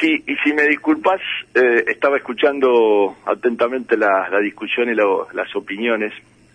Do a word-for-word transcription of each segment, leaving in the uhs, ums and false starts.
si, y si me disculpas, eh, estaba escuchando atentamente la, la discusión y lo, las opiniones,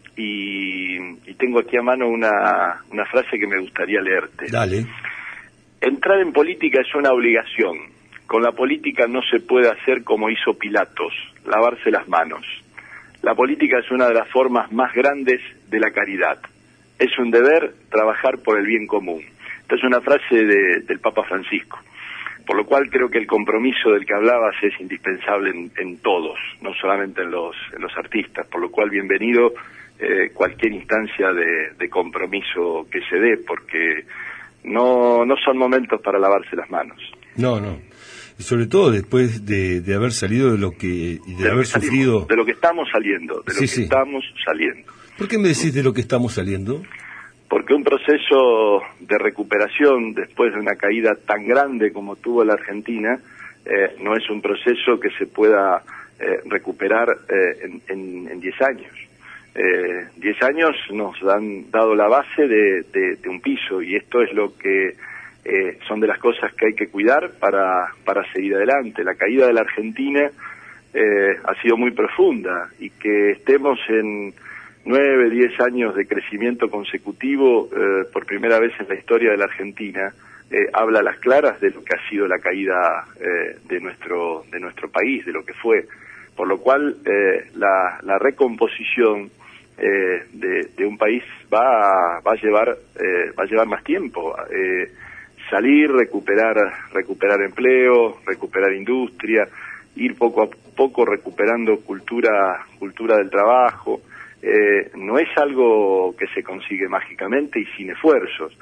y, y tengo aquí a mano una, una frase que me gustaría leerte. Dale. Entrar en política es una obligación. Con la política no se puede hacer como hizo Pilatos, lavarse las manos. La política es una de las formas más grandes de la caridad. Es un deber trabajar por el bien común. Esta es una frase de, del Papa Francisco. Por lo cual creo que el compromiso del que hablabas es indispensable en, en todos, no solamente en los, en los artistas. Por lo cual, bienvenido eh, cualquier instancia de, de compromiso que se dé, porque no, no son momentos para lavarse las manos. No, no. Y sobre todo después de, de haber salido de lo que, y de, de haber salimos, sufrido... De lo que estamos saliendo, de sí, lo que sí. estamos saliendo. ¿Por qué me decís de lo que estamos saliendo? Porque un proceso de recuperación después de una caída tan grande como tuvo la Argentina, eh, no es un proceso que se pueda eh, recuperar eh, en diez años. Eh, diez años nos han dado la base de, de, de un piso, y esto es lo que eh, son de las cosas que hay que cuidar para, para seguir adelante. La caída de la Argentina eh, ha sido muy profunda, y que estemos en nueve, diez años de crecimiento consecutivo eh, por primera vez en la historia de la Argentina, eh, habla a las claras de lo que ha sido la caída eh, de nuestro de nuestro país, de lo que fue. Por lo cual eh, la, la recomposición eh, de, de un país va a, va a llevar eh, va a llevar más tiempo. Eh, salir, recuperar recuperar empleo, recuperar industria, ir poco a poco recuperando cultura cultura del trabajo. Eh, no es algo que se consigue mágicamente y sin esfuerzos,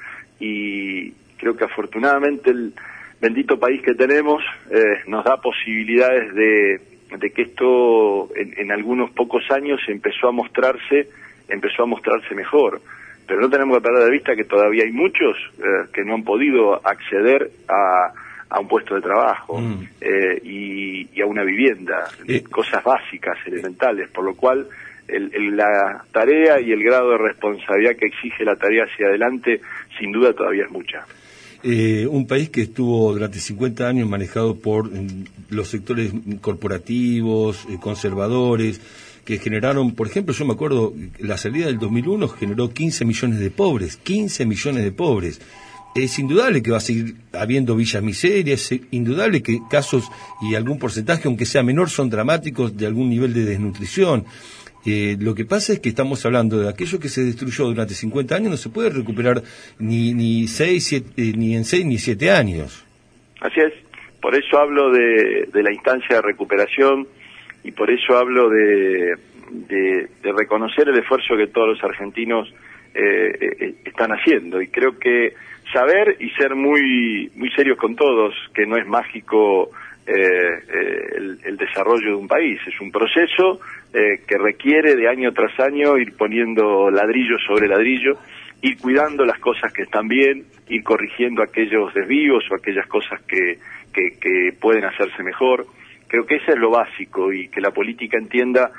y creo que afortunadamente el bendito país que tenemos eh, nos da posibilidades de, de que esto en, en algunos pocos años empezó a mostrarse empezó a mostrarse mejor, pero no tenemos que perder de vista que todavía hay muchos eh, que no han podido acceder a, a un puesto de trabajo mm. eh, y, y a una vivienda, eh. cosas básicas, elementales, por lo cual El, el, la tarea y el grado de responsabilidad que exige la tarea hacia adelante, sin duda todavía es mucha. Eh, un país que estuvo durante cincuenta años manejado por eh, los sectores corporativos, eh, conservadores, que generaron, por ejemplo, yo me acuerdo, la salida del dos mil uno generó quince millones de pobres, quince millones de pobres. Es indudable que va a seguir habiendo villas miserias, es indudable que casos y algún porcentaje, aunque sea menor, son dramáticos de algún nivel de desnutrición. Eh, lo que pasa es que estamos hablando de aquello que se destruyó durante cincuenta años, no se puede recuperar ni ni seis, siete, eh, ni en seis ni siete años. Así es, por eso hablo de, de la instancia de recuperación, y por eso hablo de, de, de reconocer el esfuerzo que todos los argentinos eh, eh, están haciendo, y creo que saber y ser muy muy serios con todos, que no es mágico eh, eh, el, el desarrollo de un país, es un proceso Eh, que requiere de año tras año ir poniendo ladrillo sobre ladrillo, ir cuidando las cosas que están bien, ir corrigiendo aquellos desvíos o aquellas cosas que, que, que pueden hacerse mejor. Creo que eso es lo básico, y que la política entienda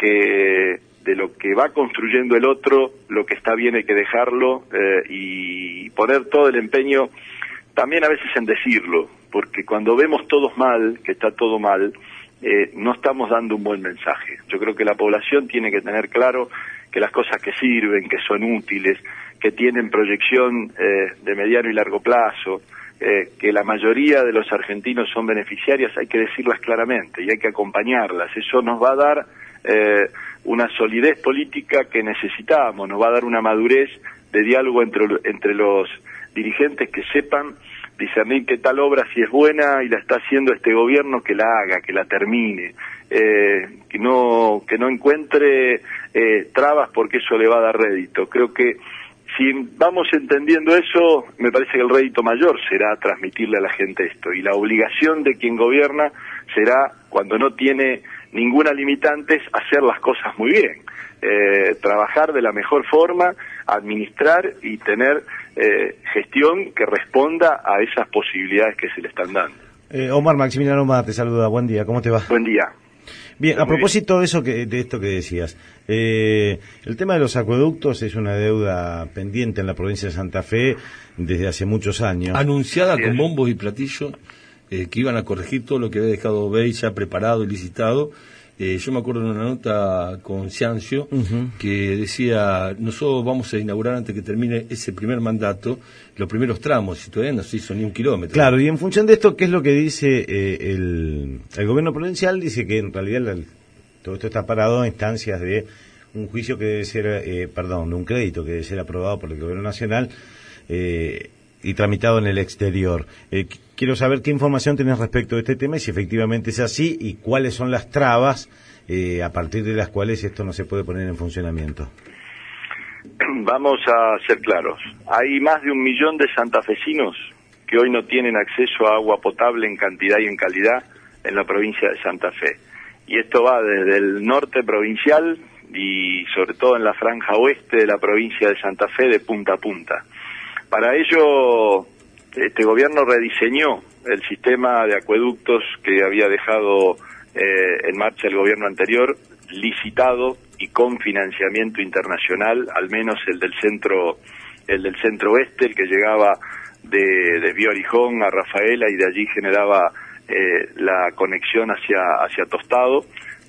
que de lo que va construyendo el otro, lo que está bien hay que dejarlo eh, y poner todo el empeño también a veces en decirlo, porque cuando vemos todos mal, que está todo mal, Eh, no estamos dando un buen mensaje. Yo creo que la población tiene que tener claro que las cosas que sirven, que son útiles, que tienen proyección eh, de mediano y largo plazo, eh, que la mayoría de los argentinos son beneficiarias, hay que decirlas claramente y hay que acompañarlas. Eso nos va a dar eh, una solidez política que necesitamos, nos va a dar una madurez de diálogo entre, entre los dirigentes que sepan discernir que tal obra, si es buena y la está haciendo este gobierno, que la haga, que la termine, eh, que no que no encuentre eh, trabas, porque eso le va a dar rédito. Creo que si vamos entendiendo eso, me parece que el rédito mayor será transmitirle a la gente esto, y la obligación de quien gobierna será, cuando no tiene ninguna limitante, hacer las cosas muy bien, eh, trabajar de la mejor forma, administrar y tener eh, gestión que responda a esas posibilidades que se le están dando. Eh, Omar Maximiliano Omar te saluda, buen día, ¿cómo te va? Buen día. Bien, a propósito bien. de eso que de esto que decías, eh, el tema de los acueductos es una deuda pendiente en la provincia de Santa Fe desde hace muchos años. Anunciada con bombos y platillos, eh, que iban a corregir todo lo que había dejado B E I ya preparado y licitado. Eh, yo me acuerdo de una nota con Ciancio uh-huh. que decía, nosotros vamos a inaugurar antes que termine ese primer mandato, los primeros tramos, y todavía no se hizo ni un kilómetro. Claro, y en función de esto, ¿qué es lo que dice eh, el, el gobierno provincial? Dice que en realidad la, todo esto está parado en instancias de un juicio que debe ser, eh, perdón, de un crédito que debe ser aprobado por el gobierno nacional eh, y tramitado en el exterior. Eh, quiero saber qué información tenés respecto de este tema y si efectivamente es así y cuáles son las trabas eh, a partir de las cuales esto no se puede poner en funcionamiento. Vamos a ser claros. Hay más de un millón de santafesinos que hoy no tienen acceso a agua potable en cantidad y en calidad en la provincia de Santa Fe. Y esto va desde el norte provincial y sobre todo en la franja oeste de la provincia de Santa Fe de punta a punta. Para ello, este gobierno rediseñó el sistema de acueductos que había dejado eh, en marcha el gobierno anterior, licitado y con financiamiento internacional, al menos el del centro, el del centro oeste, el que llegaba de, de Vío Arijón a Rafaela y de allí generaba eh, la conexión hacia, hacia Tostado.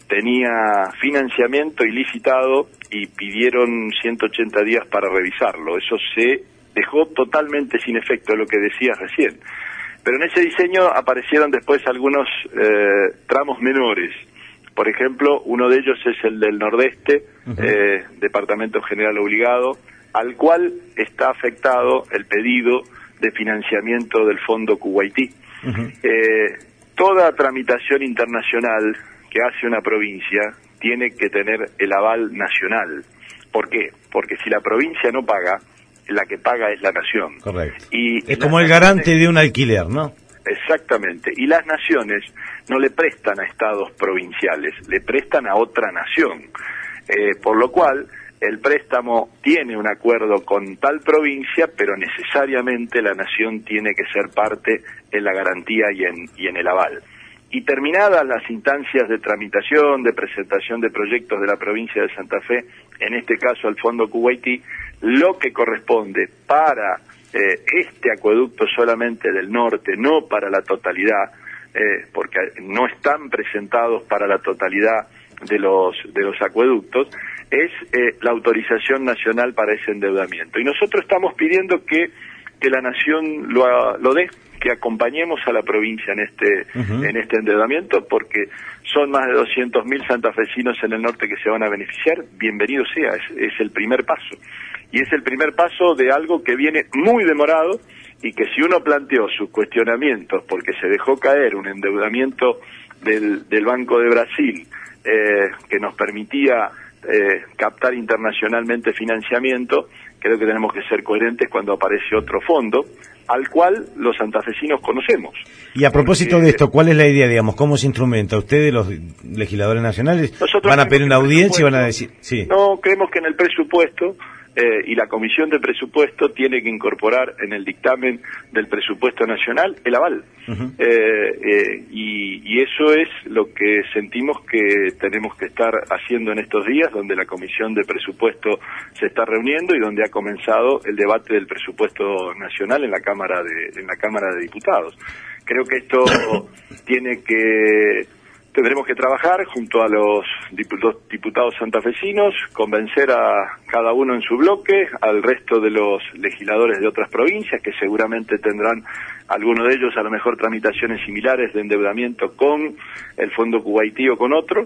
Tenía financiamiento ilicitado y pidieron ciento ochenta días para revisarlo. Eso se dejó totalmente sin efecto, lo que decías recién. Pero en ese diseño aparecieron después algunos eh, tramos menores. Por ejemplo, uno de ellos es el del Nordeste, uh-huh. eh, Departamento General Obligado, al cual está afectado el pedido de financiamiento del Fondo Kuwaití. Uh-huh. Eh, toda tramitación internacional que hace una provincia tiene que tener el aval nacional. ¿Por qué? Porque si la provincia no paga, la que paga es la nación. Correcto. Y es como el garante de un alquiler, ¿no? Exactamente. Y las naciones no le prestan a estados provinciales, le prestan a otra nación. Eh, por lo cual, el préstamo tiene un acuerdo con tal provincia, pero necesariamente la nación tiene que ser parte en la garantía y en, y en el aval. Y terminadas las instancias de tramitación, de presentación de proyectos de la provincia de Santa Fe, en este caso al Fondo Kuwaití, lo que corresponde para eh, este acueducto solamente del norte, no para la totalidad, eh, porque no están presentados para la totalidad de los, de los acueductos, es eh, la autorización nacional para ese endeudamiento. Y nosotros estamos pidiendo que, que la nación lo, lo dé, que acompañemos a la provincia en este uh-huh. en este endeudamiento, porque son más de doscientos mil santafesinos en el norte que se van a beneficiar. Bienvenido sea, es, es el primer paso. Y es el primer paso de algo que viene muy demorado y que si uno planteó sus cuestionamientos porque se dejó caer un endeudamiento del, del Banco de Brasil eh, que nos permitía eh, captar internacionalmente financiamiento, creo que tenemos que ser coherentes cuando aparece otro fondo, al cual los santafesinos conocemos. Y a propósito Porque, de esto, ¿cuál es la idea, digamos, cómo se instrumenta? ¿Ustedes, los legisladores nacionales, van a pedir una audiencia y van a decir...? Sí. No, creemos que en el presupuesto, eh, y la Comisión de Presupuesto tiene que incorporar en el dictamen del presupuesto nacional el aval. Uh-huh. eh, eh, y, y eso es lo que sentimos que tenemos que estar haciendo en estos días, donde la Comisión de Presupuesto se está reuniendo y donde ha comenzado el debate del presupuesto nacional en la Cámara de, en la Cámara de Diputados. Creo que esto tiene que... Tendremos que trabajar junto a los diputados santafesinos, convencer a cada uno en su bloque, al resto de los legisladores de otras provincias, que seguramente tendrán, algunos de ellos a lo mejor, tramitaciones similares de endeudamiento con el Fondo Kuwaití o con otro.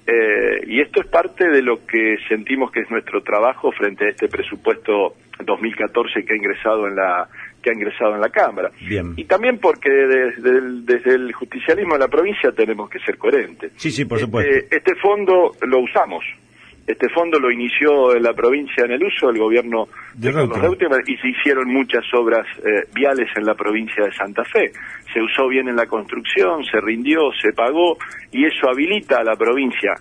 Eh, y esto es parte de lo que sentimos que es nuestro trabajo frente a este presupuesto dos mil catorce que ha ingresado en la que ha ingresado en la Cámara. Bien. Y también porque desde el, desde el justicialismo de la provincia tenemos que ser coherentes. Sí, sí, por supuesto. Este, este fondo lo usamos. Este fondo lo inició en la provincia en el uso del gobierno de Reutemann y se hicieron muchas obras eh, viales en la provincia de Santa Fe. Se usó bien en la construcción, se rindió, se pagó y eso habilita a la provincia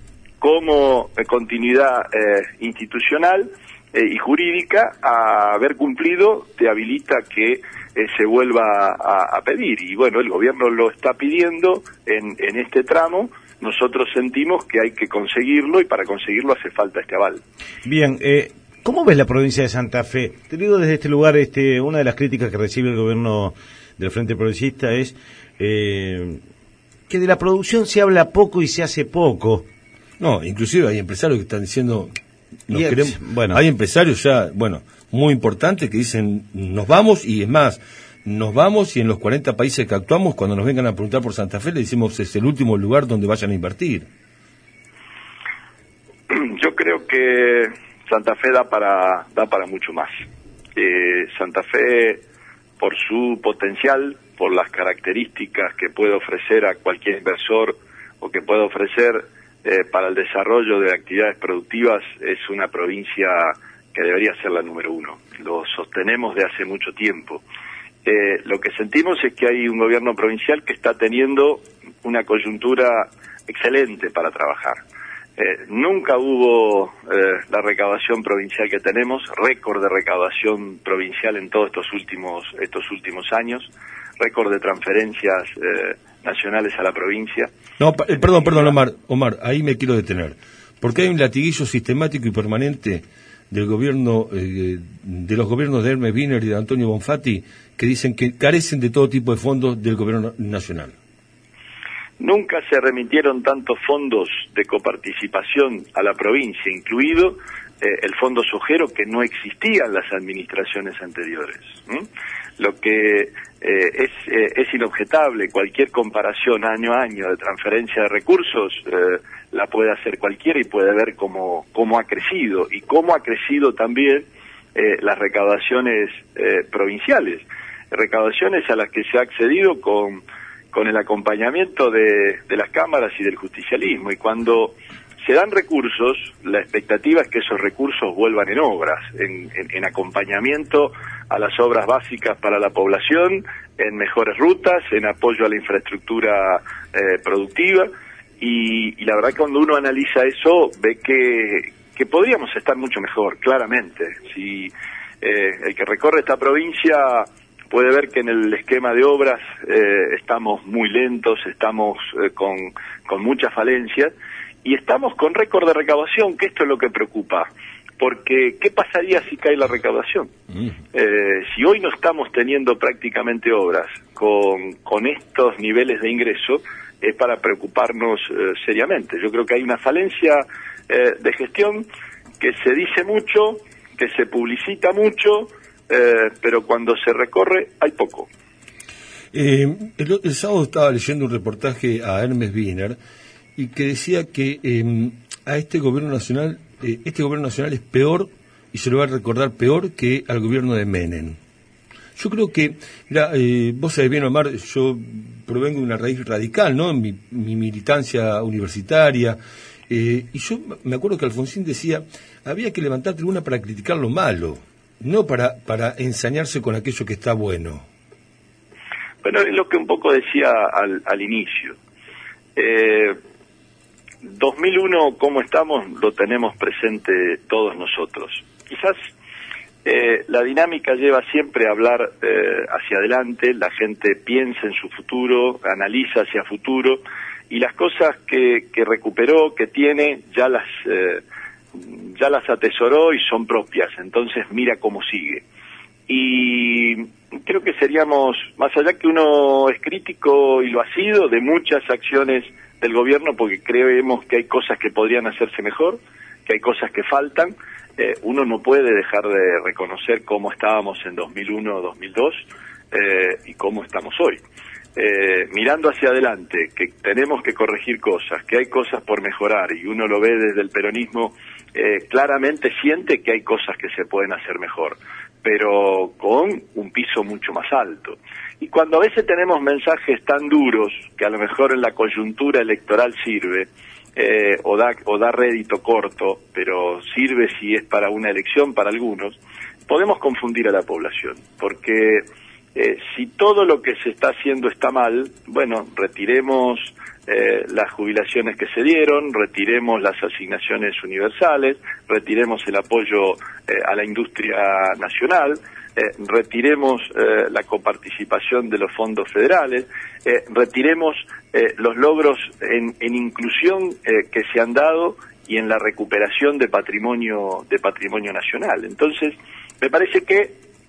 como eh, continuidad eh, institucional eh, y jurídica a haber cumplido, te habilita que eh, se vuelva a, a pedir. Y bueno, el gobierno lo está pidiendo en, en este tramo. Nosotros sentimos que hay que conseguirlo y para conseguirlo hace falta este aval. Bien, eh, ¿cómo ves la provincia de Santa Fe? Te digo desde este lugar, este, una de las críticas que recibe el gobierno del Frente Progresista es eh, que de la producción se habla poco y se hace poco. No, inclusive hay empresarios que están diciendo, nos es, queremos, bueno. hay empresarios ya, bueno, muy importantes que dicen, nos vamos, y es más, nos vamos, y en los cuarenta países que actuamos, cuando nos vengan a preguntar por Santa Fe, le decimos, es el último lugar donde vayan a invertir. Yo creo que Santa Fe da para, da para mucho más. Eh, Santa Fe, por su potencial, por las características que puede ofrecer a cualquier inversor o que puede ofrecer eh, para el desarrollo de actividades productivas, es una provincia que debería ser la número uno. Lo sostenemos de hace mucho tiempo. Eh, lo que sentimos es que hay un gobierno provincial que está teniendo una coyuntura excelente para trabajar. Eh, nunca hubo eh, la recaudación provincial que tenemos, récord de recaudación provincial en todos estos últimos estos últimos años, récord de transferencias eh, nacionales a la provincia. No, pa- eh, perdón, perdón, Omar, Omar, ahí me quiero detener, porque hay un latiguillo sistemático y permanente del gobierno, eh, de los gobiernos de Hermes Wiener y de Antonio Bonfatti, que dicen que carecen de todo tipo de fondos del gobierno nacional. Nunca se remitieron tantos fondos de coparticipación a la provincia, incluido eh, el fondo sojero, que no existía en las administraciones anteriores. ¿Mm? Lo que eh, es, eh, es inobjetable, cualquier comparación año a año de transferencia de recursos eh, la puede hacer cualquiera y puede ver cómo, cómo ha crecido y cómo ha crecido también eh, las recaudaciones eh, provinciales, recaudaciones a las que se ha accedido con con el acompañamiento de, de las cámaras y del justicialismo, y cuando se dan recursos, la expectativa es que esos recursos vuelvan en obras, en, en, en acompañamiento a las obras básicas para la población, en mejores rutas, en apoyo a la infraestructura eh, productiva, y, y la verdad que cuando uno analiza eso, ve que, que podríamos estar mucho mejor, claramente. Si eh, el que recorre esta provincia puede ver que en el esquema de obras eh, estamos muy lentos, estamos eh, con, con muchas falencias, y estamos con récord de recaudación, que esto es lo que preocupa, porque ¿qué pasaría si cae la recaudación? Mm. Eh, si hoy no estamos teniendo prácticamente obras con, con estos niveles de ingreso, es para preocuparnos eh, seriamente. Yo creo que hay una falencia eh, de gestión, que se dice mucho, que se publicita mucho, Eh, pero cuando se recorre hay poco. Eh, el, el sábado estaba leyendo un reportaje a Hermes Wiener y que decía que eh, a este gobierno nacional, eh, este gobierno nacional es peor, y se lo va a recordar peor, que al gobierno de Menem. Yo creo que, mira, eh, vos sabés bien, Omar, yo provengo de una raíz radical, ¿no? Mi, mi militancia universitaria, eh, y yo me acuerdo que Alfonsín decía, había que levantar tribuna para criticar lo malo, no para, para ensañarse con aquello que está bueno. Bueno, es lo que un poco decía al, al inicio. Eh, dos mil uno, ¿cómo estamos? Lo tenemos presente todos nosotros. Quizás eh, la dinámica lleva siempre a hablar eh, hacia adelante, la gente piensa en su futuro, analiza hacia futuro, y las cosas que, que recuperó, que tiene, ya las... Eh, ya las atesoró y son propias, entonces mira cómo sigue. Y creo que seríamos, más allá que uno es crítico, y lo ha sido, de muchas acciones del gobierno, porque creemos que hay cosas que podrían hacerse mejor, que hay cosas que faltan, eh, uno no puede dejar de reconocer cómo estábamos en dos mil uno, dos mil dos eh, y cómo estamos hoy. Eh, mirando hacia adelante, que tenemos que corregir cosas, que hay cosas por mejorar, y uno lo ve desde el peronismo, eh, claramente siente que hay cosas que se pueden hacer mejor, pero con un piso mucho más alto. Y cuando a veces tenemos mensajes tan duros, que a lo mejor en la coyuntura electoral sirve, eh, o da, o da rédito corto, pero sirve si es para una elección para algunos, podemos confundir a la población, porque Eh, si todo lo que se está haciendo está mal, bueno, retiremos eh, las jubilaciones que se dieron, retiremos las asignaciones universales, retiremos el apoyo eh, a la industria nacional, eh, retiremos eh, la coparticipación de los fondos federales, eh, retiremos eh, los logros en, en inclusión eh, que se han dado y en la recuperación de patrimonio de patrimonio nacional. Entonces, me parece que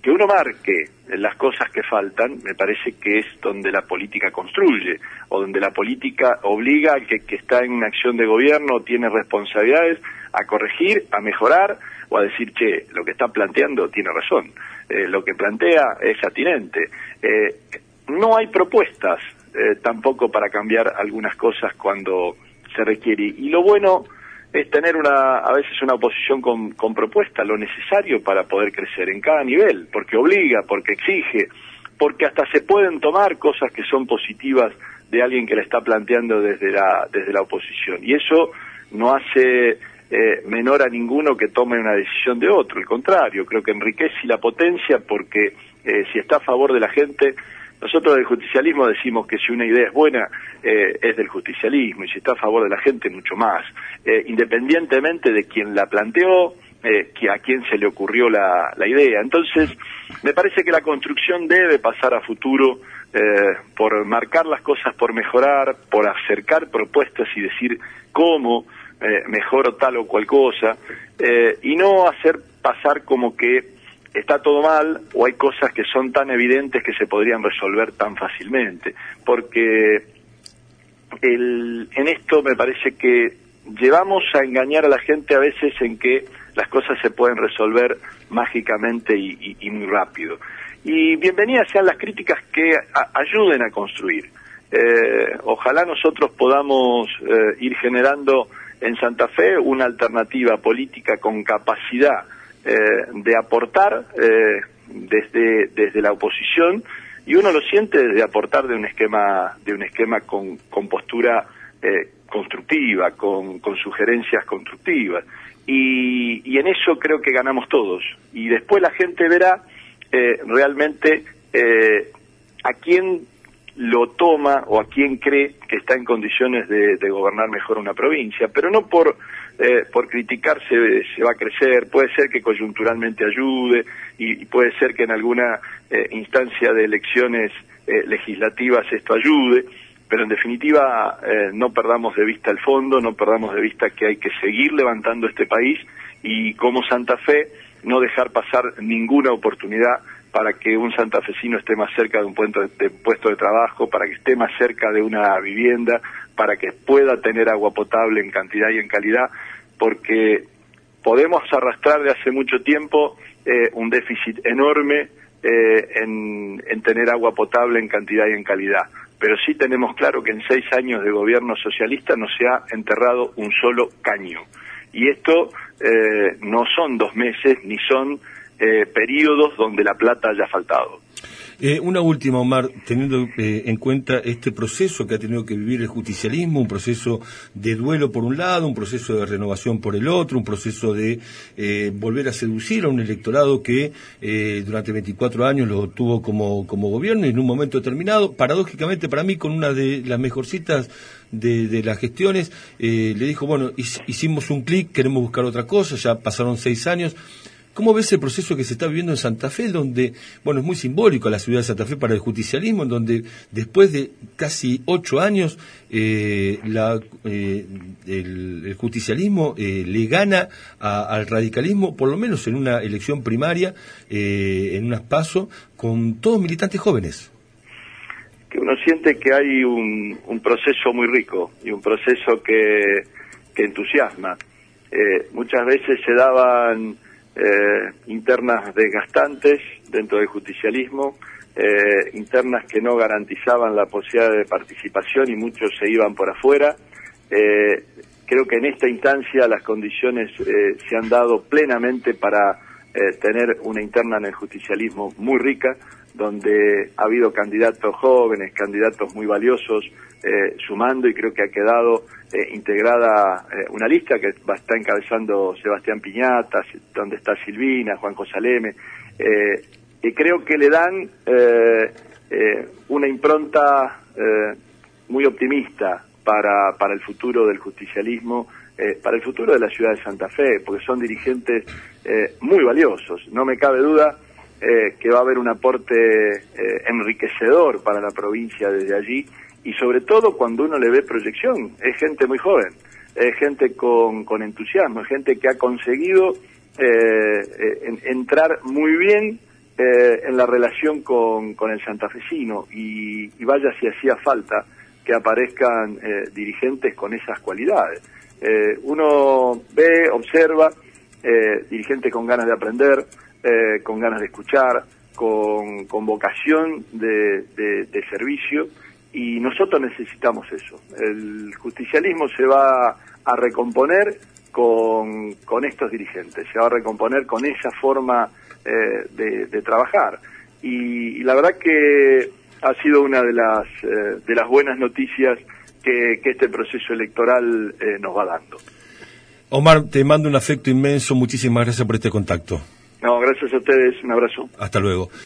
que uno marque las cosas que faltan, me parece que es donde la política construye, o donde la política obliga al que, que está en una acción de gobierno, tiene responsabilidades, a corregir, a mejorar, o a decir, che, lo que está planteando tiene razón, eh, lo que plantea es atinente. Eh, no hay propuestas eh, tampoco para cambiar algunas cosas cuando se requiere, y lo bueno es tener una a veces una oposición con, con propuesta, lo necesario para poder crecer en cada nivel, porque obliga, porque exige, porque hasta se pueden tomar cosas que son positivas de alguien que la está planteando desde la desde la oposición, y eso no hace eh, menor a ninguno que tome una decisión de otro, al contrario, creo que enriquece y la potencia, porque eh, si está a favor de la gente. Nosotros del justicialismo decimos que si una idea es buena, eh, es del justicialismo, y si está a favor de la gente, mucho más. Eh, independientemente de quien la planteó, eh, que a quién se le ocurrió la, la idea. Entonces, me parece que la construcción debe pasar a futuro eh, por marcar las cosas, por mejorar, por acercar propuestas y decir cómo eh, mejoro tal o cual cosa, eh, y no hacer pasar como que está todo mal, o hay cosas que son tan evidentes que se podrían resolver tan fácilmente, porque el, en esto me parece que llevamos a engañar a la gente a veces en que las cosas se pueden resolver mágicamente y, y, y muy rápido. Y bienvenidas sean las críticas que a, ayuden a construir. Eh, ojalá nosotros podamos eh, ir generando en Santa Fe una alternativa política con capacidad Eh, de aportar eh, desde desde la oposición, y uno lo siente desde aportar de un esquema de un esquema con, con postura eh, constructiva, con, con sugerencias constructivas, y, y en eso creo que ganamos todos, y después la gente verá eh, realmente eh, a quién lo toma o a quién cree que está en condiciones de, de gobernar mejor una provincia, pero no por eh, por criticar se, se va a crecer. Puede ser que coyunturalmente ayude, y, y puede ser que en alguna eh, instancia de elecciones eh, legislativas esto ayude, pero en definitiva eh, no perdamos de vista el fondo, no perdamos de vista que hay que seguir levantando este país, y como Santa Fe no dejar pasar ninguna oportunidad para que un santafesino esté más cerca de un puesto de, de puesto de trabajo, para que esté más cerca de una vivienda, para que pueda tener agua potable en cantidad y en calidad, porque podemos arrastrar de hace mucho tiempo eh, un déficit enorme eh, en, en tener agua potable en cantidad y en calidad, pero sí tenemos claro que en seis años de gobierno socialista no se ha enterrado un solo caño, y esto eh, no son dos meses, ni son Eh, periodos donde la plata haya faltado. Eh, una última, Omar, teniendo eh, en cuenta este proceso que ha tenido que vivir el justicialismo, un proceso de duelo por un lado, un proceso de renovación por el otro, un proceso de eh, volver a seducir a un electorado que eh, durante veinticuatro años lo tuvo como, como gobierno, y en un momento determinado, paradójicamente para mí, con una de las mejorcitas de, de las gestiones, eh, le dijo, bueno, hicimos un clic, queremos buscar otra cosa, ya pasaron seis años. ¿Cómo ves el proceso que se está viviendo en Santa Fe, donde, bueno, es muy simbólico la ciudad de Santa Fe para el justicialismo, en donde después de casi ocho años eh, la, eh, el, el justicialismo eh, le gana a, al radicalismo, por lo menos en una elección primaria, eh, en unas PASO, con todos militantes jóvenes? Que uno siente que hay un, un proceso muy rico, y un proceso que, que entusiasma. Eh, muchas veces se daban Eh, internas desgastantes dentro del justicialismo, eh, internas que no garantizaban la posibilidad de participación, y muchos se iban por afuera. Eh, creo que en esta instancia las condiciones eh, se han dado plenamente para eh, tener una interna en el justicialismo muy rica, donde ha habido candidatos jóvenes, candidatos muy valiosos, eh, sumando, y creo que ha quedado eh, integrada eh, una lista que va a estar encabezando Sebastián Piñata, donde está Silvina, Juan Cosaleme, eh, y creo que le dan eh, eh, una impronta eh, muy optimista para, para el futuro del justicialismo, eh, para el futuro de la ciudad de Santa Fe, porque son dirigentes eh, muy valiosos. No me cabe duda eh, que va a haber un aporte eh, enriquecedor para la provincia desde allí, y sobre todo cuando uno le ve proyección. Es gente muy joven, es gente con, con entusiasmo, es gente que ha conseguido eh, eh, entrar muy bien eh, en la relación con, con el santafesino, y, y vaya si hacía falta que aparezcan eh, dirigentes con esas cualidades. Eh, uno ve, observa, eh, dirigentes con ganas de aprender, eh, con ganas de escuchar, con, con vocación de, de, de servicio, y nosotros necesitamos eso. El justicialismo se va a recomponer con, con estos dirigentes, se va a recomponer con esa forma eh, de, de trabajar. Y, y la verdad que ha sido una de las, eh, de las buenas noticias que, que este proceso electoral eh, nos va dando. Omar, te mando un afecto inmenso, muchísimas gracias por este contacto. No, gracias a ustedes, un abrazo. Hasta luego.